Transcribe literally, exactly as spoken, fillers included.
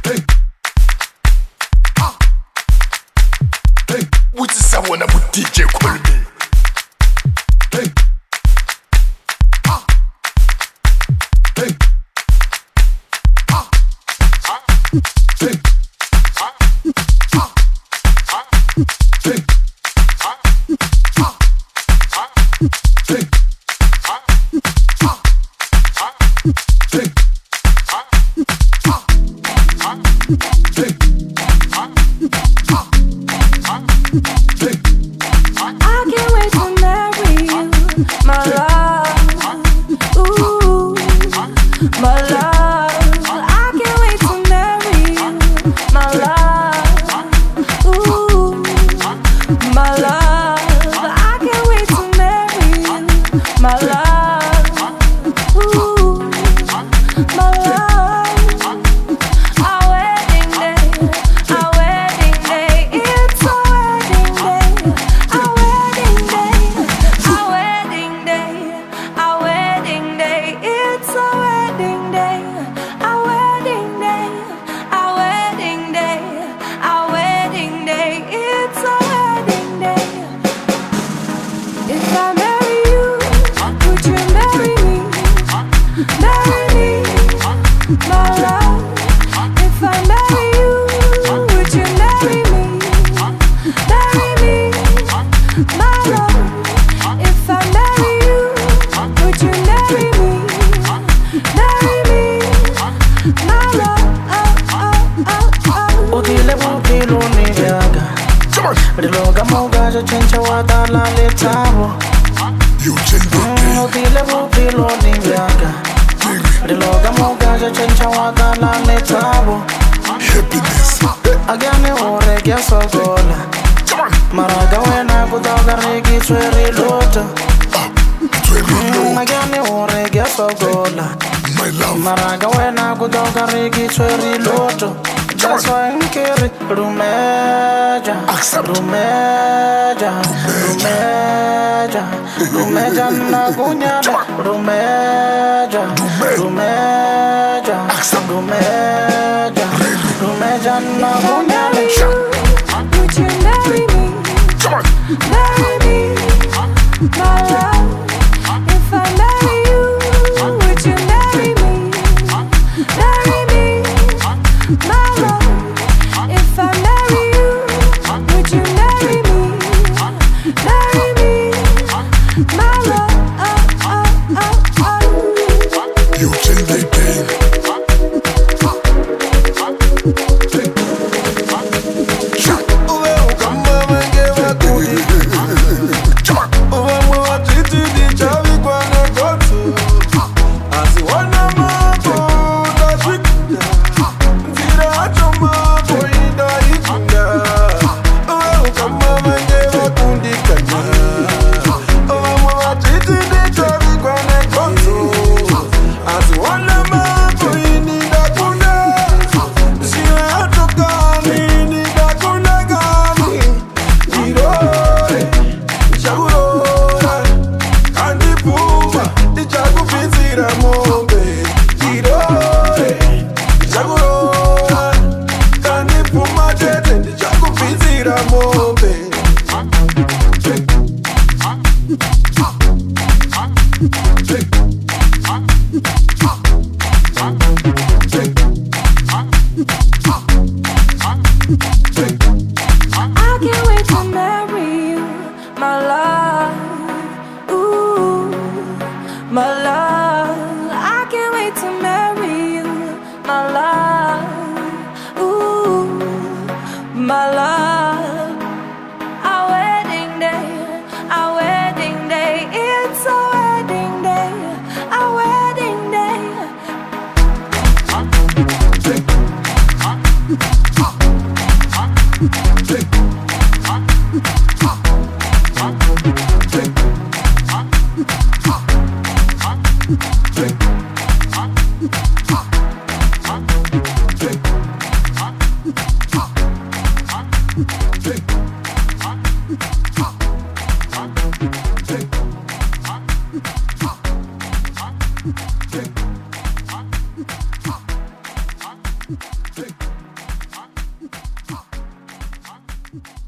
Which is someone about D J call me. Hey. Hey. Hey. Maraga wena kudoka rigi chweri loto. That's why I'm carry Rumeja, Rumeja, Rumeja, Rumeja na kunyala. Rumeja, Rumeja, Rumeja, Rumeja na kunyala. Would you marry me? Marry me, my love. If I marry you, would you marry me? Marry me, my love. If I marry you, would you marry me? Marry me, my love. Oh, oh, oh, oh. You change the game. Hey. Thank you.